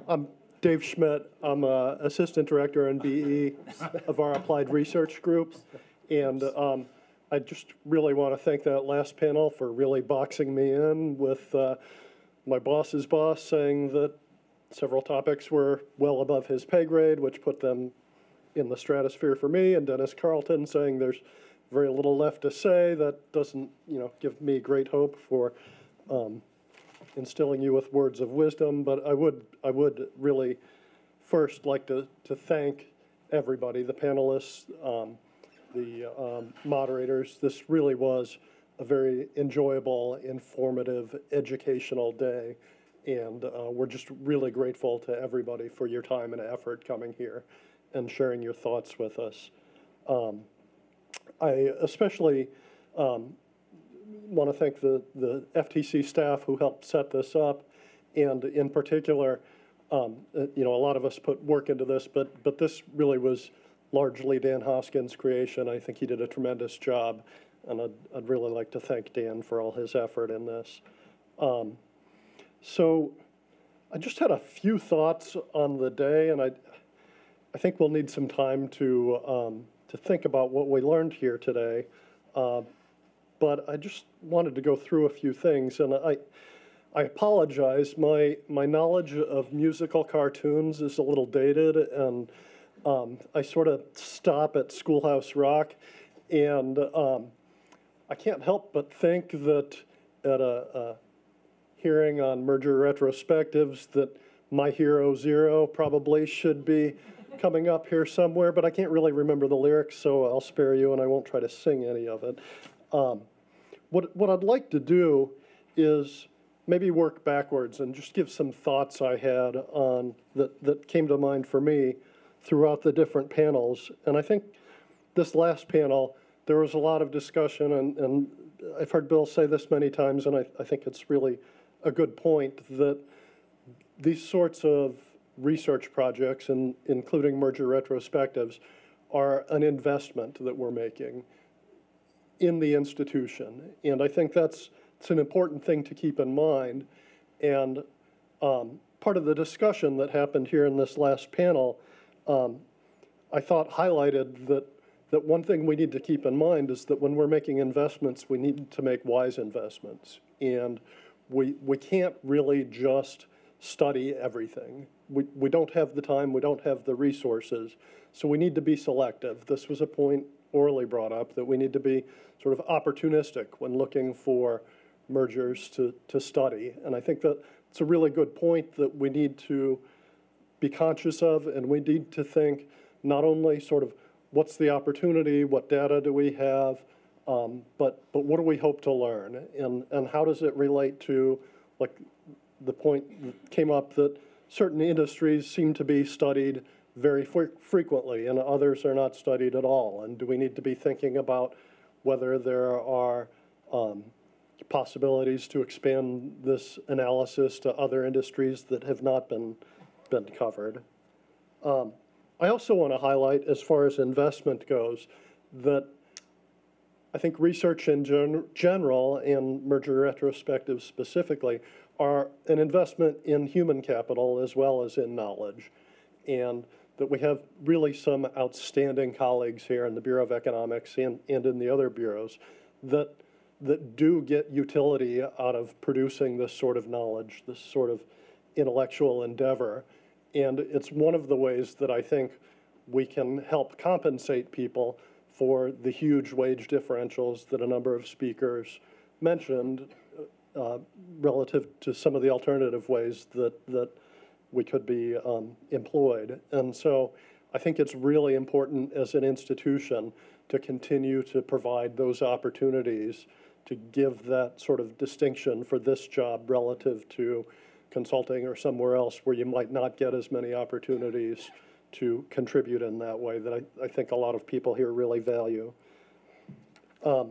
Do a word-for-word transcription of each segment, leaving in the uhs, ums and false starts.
I'm Dave Schmidt. I'm uh, Assistant Director in B E of our Applied Research Group. And um, I just really want to thank that last panel for really boxing me in with uh, my boss's boss saying that several topics were well above his pay grade, which put them in the stratosphere for me, and Dennis Carlton saying there's very little left to say. That doesn't, you know, give me great hope for um, instilling you with words of wisdom. But I would, I would really first like to, to thank everybody, the panelists, um, the um, moderators. This really was a very enjoyable, informative, educational day. And uh, we're just really grateful to everybody for your time and effort coming here and sharing your thoughts with us. Um, I especially um, want to thank the, the F T C staff who helped set this up, and in particular, um, you know, a lot of us put work into this, but, but this really was largely Dan Hoskins' creation. I think he did a tremendous job, and I'd, I'd really like to thank Dan for all his effort in this. Um, so I just had a few thoughts on the day, and I, I think we'll need some time to, um, to think about what we learned here today. Uh, but I just wanted to go through a few things, and I, I apologize. My, my knowledge of musical cartoons is a little dated, and um, I sort of stop at Schoolhouse Rock, and um, I can't help but think that at a, a hearing on merger retrospectives that My Hero Zero probably should be coming up here somewhere, but I can't really remember the lyrics, so I'll spare you and I won't try to sing any of it. Um, what, what I'd like to do is maybe work backwards and just give some thoughts I had on that, that came to mind for me throughout the different panels. And I think this last panel, there was a lot of discussion, and, and I've heard Bill say this many times, and I, I think it's really a good point, that these sorts of research projects, and including merger retrospectives, are an investment that we're making in the institution. And I think that's it's an important thing to keep in mind. And um, part of the discussion that happened here in this last panel, um, I thought highlighted that, that one thing we need to keep in mind is that when we're making investments, we need to make wise investments. And we, we can't really just study everything. We, we don't have the time, we don't have the resources, so we need to be selective. This was a point Orly brought up, that we need to be sort of opportunistic when looking for mergers to, to study. And I think that it's a really good point that we need to be conscious of, and we need to think not only sort of what's the opportunity, what data do we have, um, but, but what do we hope to learn, and, and how does it relate to, like the point that came up that certain industries seem to be studied very fre frequently and others are not studied at all. And do we need to be thinking about whether there are um, possibilities to expand this analysis to other industries that have not been, been covered? Um, I also want to highlight, as far as investment goes, that I think research in gen general and merger retrospectives specifically are an investment in human capital as well as in knowledge. And that we have really some outstanding colleagues here in the Bureau of Economics and, and in the other bureaus that, that do get utility out of producing this sort of knowledge, this sort of intellectual endeavor. And it's one of the ways that I think we can help compensate people for the huge wage differentials that a number of speakers mentioned uh, relative to some of the alternative ways that, that we could be um, employed. And so I think it's really important as an institution to continue to provide those opportunities to give that sort of distinction for this job relative to consulting or somewhere else where you might not get as many opportunities to contribute in that way that I, I think a lot of people here really value. Um,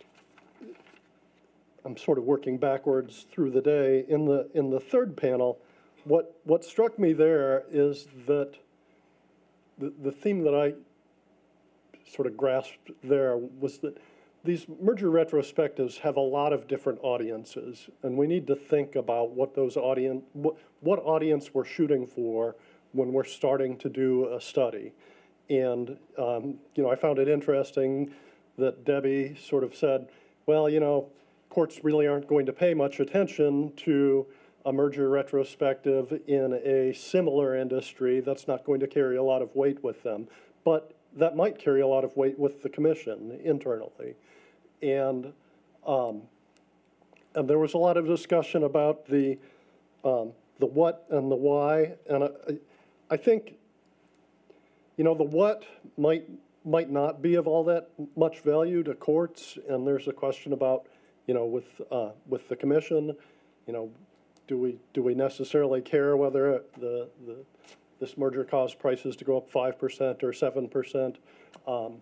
I'm sort of working backwards through the day. In the, in the third panel, what, what struck me there is that the, the theme that I sort of grasped there was that these merger retrospectives have a lot of different audiences, and we need to think about what those audience, what, what audience we're shooting for when we're starting to do a study. And, um, you know, I found it interesting that Debbie sort of said, well, you know, courts really aren't going to pay much attention to a merger retrospective in a similar industry. That's not going to carry a lot of weight with them. But that might carry a lot of weight with the commission internally. And, um, and there was a lot of discussion about the, um, the what and the why. And I, I think, you know, the what might, might not be of all that much value to courts. And there's a question about, you know, with, uh, with the commission, you know, do we, do we necessarily care whether the, the, this merger caused prices to go up five percent or seven percent? Um,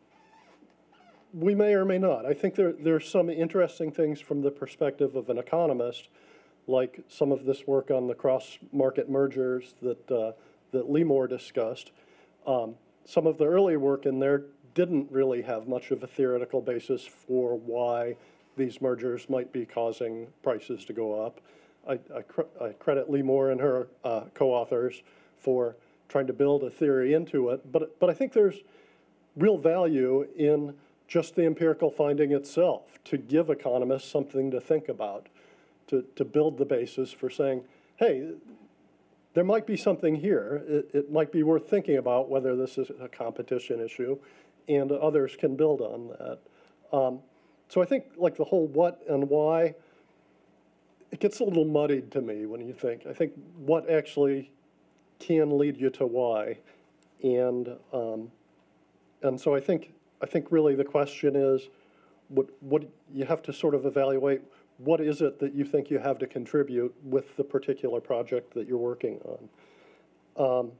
we may or may not. I think there, there's some interesting things from the perspective of an economist, like some of this work on the cross-market mergers that, uh, that Limor discussed. Um, some of the early work in there didn't really have much of a theoretical basis for why these mergers might be causing prices to go up. I, I, cr I credit Limor and her uh, co-authors for trying to build a theory into it, but, but I think there's real value in just the empirical finding itself to give economists something to think about, to, to build the basis for saying, hey, there might be something here. It, it might be worth thinking about whether this is a competition issue, and others can build on that. Um, so I think like the whole what and why, it gets a little muddied to me when you think. I think what actually can lead you to why, and um, and so I think I think really the question is, what what you have to sort of evaluate. What is it that you think you have to contribute with the particular project that you're working on? Um,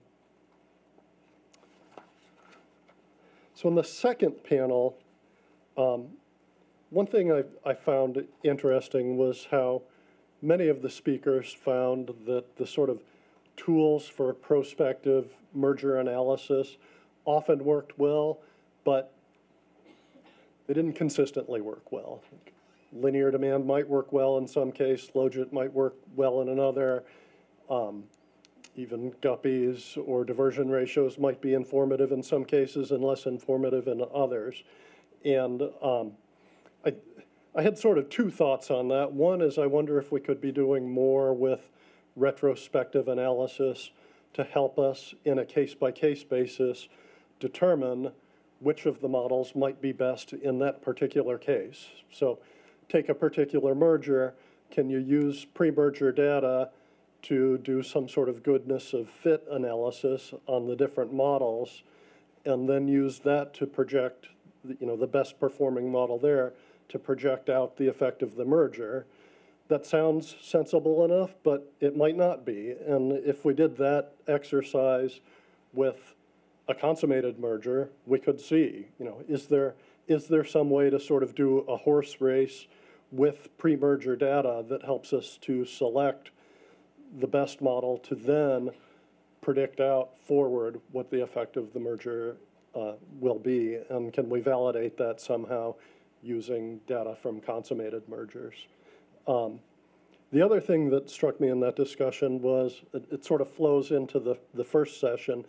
so in the second panel, um, one thing I, I found interesting was how many of the speakers found that the sort of tools for prospective merger analysis often worked well, but they didn't consistently work well. Linear demand might work well in some case, logit might work well in another. Um, even guppies or diversion ratios might be informative in some cases and less informative in others. And um, I, I had sort of two thoughts on that. One is I wonder if we could be doing more with retrospective analysis to help us in a case-by-case basis determine which of the models might be best in that particular case. So take a particular merger, can you use pre-merger data to do some sort of goodness of fit analysis on the different models, and then use that to project, you know, the best performing model there to project out the effect of the merger. That sounds sensible enough, but it might not be. And if we did that exercise with a consummated merger, we could see, you know, is there is there some way to sort of do a horse race with pre-merger data that helps us to select the best model to then predict out forward what the effect of the merger uh, will be? And can we validate that somehow using data from consummated mergers? Um, the other thing that struck me in that discussion was, it, it sort of flows into the, the first session,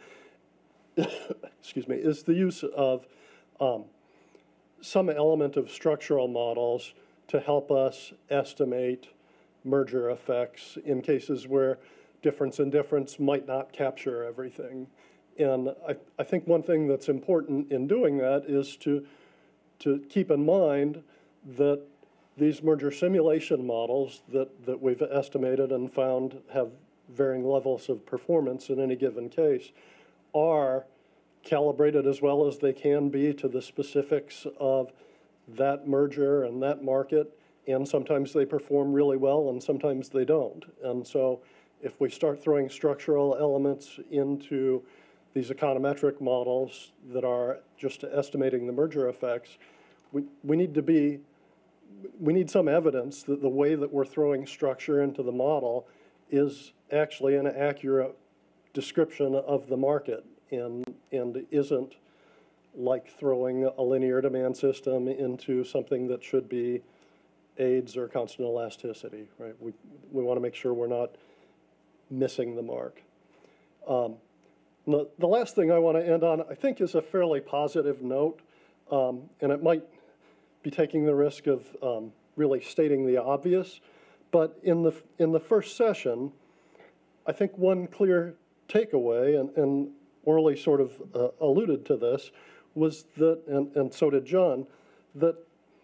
excuse me, is the use of um, some element of structural models to help us estimate merger effects in cases where difference in difference might not capture everything. And I, I think one thing that's important in doing that is to, to keep in mind that these merger simulation models that, that we've estimated and found have varying levels of performance in any given case are calibrated as well as they can be to the specifics of that merger and that market, and sometimes they perform really well and sometimes they don't. And so if we start throwing structural elements into these econometric models that are just estimating the merger effects, we, we need to be, we need some evidence that the way that we're throwing structure into the model is actually an accurate description of the market and, and isn't like throwing a linear demand system into something that should be AIDS or constant elasticity, right? We, we want to make sure we're not missing the mark. Um, the, the last thing I want to end on, I think, is a fairly positive note, um, and it might be taking the risk of um, really stating the obvious, but in the, in the first session, I think one clear takeaway, and, and Orly sort of uh, alluded to this, was that, and, and so did John, that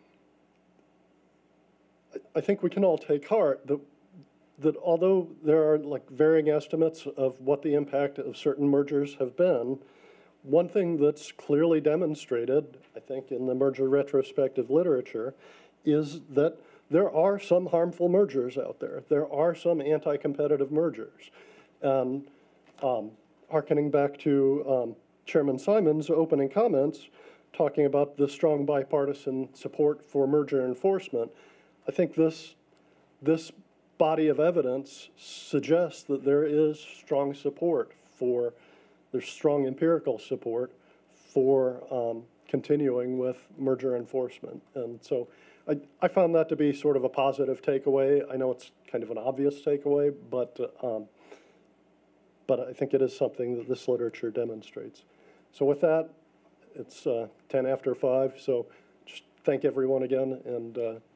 I think we can all take heart that, that although there are like varying estimates of what the impact of certain mergers have been, one thing that's clearly demonstrated, I think, in the merger retrospective literature is that there are some harmful mergers out there. There are some anti-competitive mergers. And um, hearkening back to um, Chairman Simon's opening comments, talking about the strong bipartisan support for merger enforcement, I think this, this body of evidence suggests that there is strong support for, there's strong empirical support for um, continuing with merger enforcement. And so I, I found that to be sort of a positive takeaway. I know it's kind of an obvious takeaway, but, uh, um, but I think it is something that this literature demonstrates. So with that, it's uh, ten after five, so just thank everyone again, and uh,